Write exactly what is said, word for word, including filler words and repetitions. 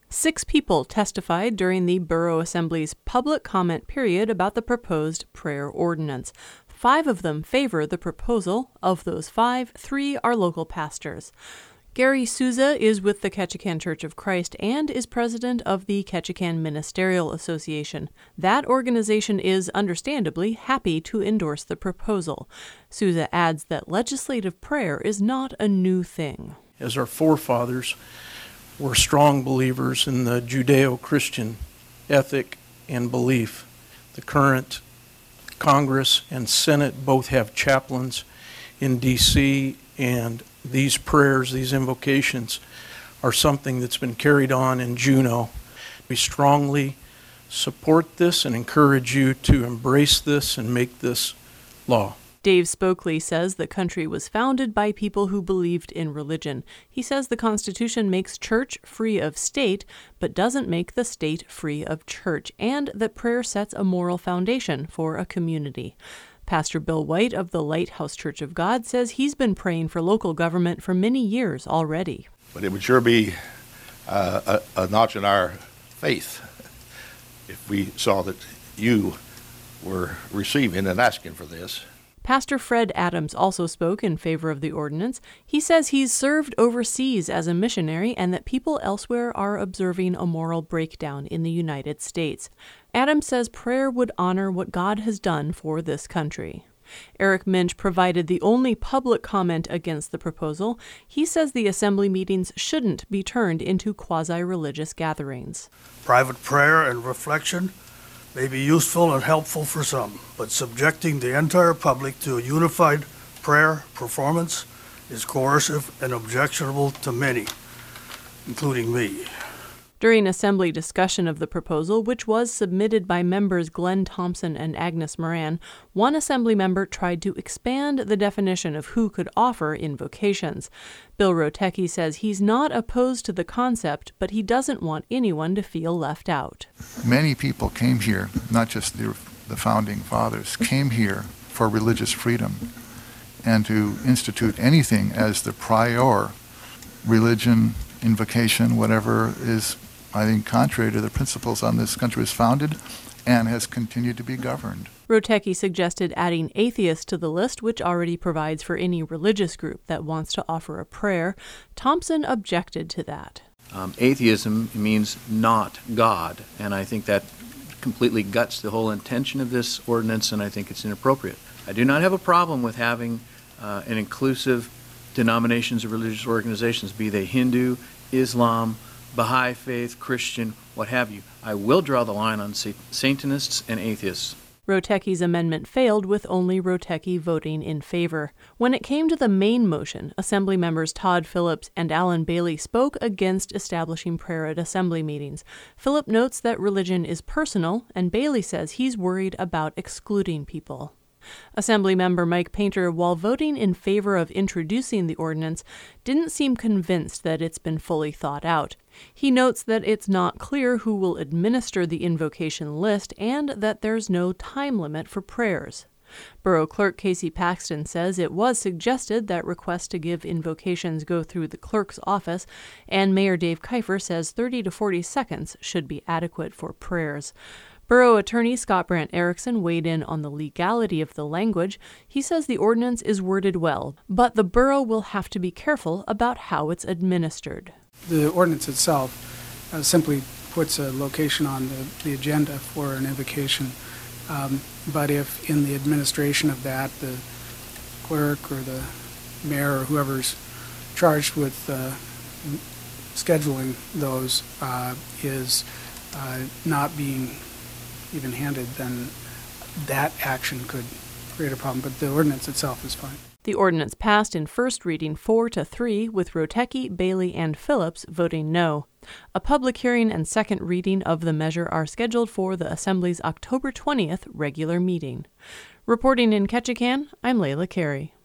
Six people testified during the Borough Assembly's public comment period about the proposed prayer ordinance. Five of them favor the proposal. Of those five, three are local pastors. Gary Souza is with the Ketchikan Church of Christ and is president of the Ketchikan Ministerial Association. That organization is, understandably, happy to endorse the proposal. Souza adds that legislative prayer is not a new thing. As our forefathers were strong believers in the Judeo-Christian ethic and belief, the current Congress and Senate both have chaplains in D C, and these prayers, these invocations, are something that's been carried on in Juneau. We strongly support this and encourage you to embrace this and make this law. Dave Spokley says the country was founded by people who believed in religion. He says the Constitution makes church free of state, but doesn't make the state free of church, and that prayer sets a moral foundation for a community. Pastor Bill White of the Lighthouse Church of God says he's been praying for local government for many years already. But it would sure be uh, a, a notch in our faith if we saw that you were receiving and asking for this. Pastor Fred Adams also spoke in favor of the ordinance. He says he's served overseas as a missionary and that people elsewhere are observing a moral breakdown in the United States. Adams says prayer would honor what God has done for this country. Eric Minch provided the only public comment against the proposal. He says the assembly meetings shouldn't be turned into quasi-religious gatherings. Private prayer and reflection may be useful and helpful for some, but subjecting the entire public to a unified prayer performance is coercive and objectionable to many, including me. During assembly discussion of the proposal, which was submitted by members Glenn Thompson and Agnes Moran, one assembly member tried to expand the definition of who could offer invocations. Bill Rotecki says he's not opposed to the concept, but he doesn't want anyone to feel left out. Many people came here, not just the, the founding fathers, came here for religious freedom, and to institute anything as the prior religion, invocation, whatever, is, I think, contrary to the principles on this country was founded and has continued to be governed. Rotecki suggested adding atheists to the list, which already provides for any religious group that wants to offer a prayer. Thompson objected to that. Um, atheism means not God, and I think that completely guts the whole intention of this ordinance, and I think it's inappropriate. I do not have a problem with having uh, an inclusive denominations of religious organizations, be they Hindu, Islam, Baha'i faith, Christian, what have you. I will draw the line on Satanists and atheists. Rotecki's amendment failed, with only Rotecki voting in favor. When it came to the main motion, Assembly members Todd Phillips and Alan Bailey spoke against establishing prayer at assembly meetings. Phillips notes that religion is personal, and Bailey says he's worried about excluding people. Assemblymember Mike Painter, while voting in favor of introducing the ordinance, didn't seem convinced that it's been fully thought out. He notes that it's not clear who will administer the invocation list and that there's no time limit for prayers. Borough Clerk Casey Paxton says it was suggested that requests to give invocations go through the clerk's office, and Mayor Dave Kiefer says thirty to forty seconds should be adequate for prayers. Borough Attorney Scott Brandt Erickson weighed in on the legality of the language. He says the ordinance is worded well, but the borough will have to be careful about how it's administered. The ordinance itself uh, simply puts a location on the, the agenda for an invocation, um, but if in the administration of that the clerk or the mayor or whoever's charged with uh, scheduling those uh, is uh, not being even handed, then that action could create a problem. But the ordinance itself is fine. The ordinance passed in first reading four to three, with Rotecki, Bailey, and Phillips voting no. A public hearing and second reading of the measure are scheduled for the Assembly's October twentieth regular meeting. Reporting in Ketchikan, I'm Layla Carey.